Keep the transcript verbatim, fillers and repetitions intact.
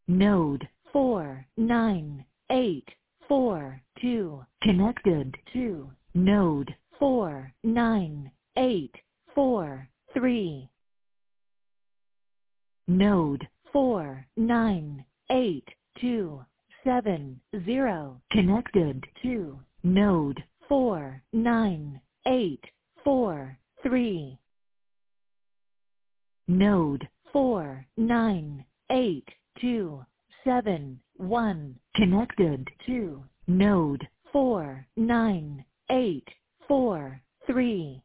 Node four nine eight four two connected to node four nine eight four three. Node four nine eight two seven zero connected to node four nine eight four three. Node four nine eight two seven one connected to node four nine eight four three.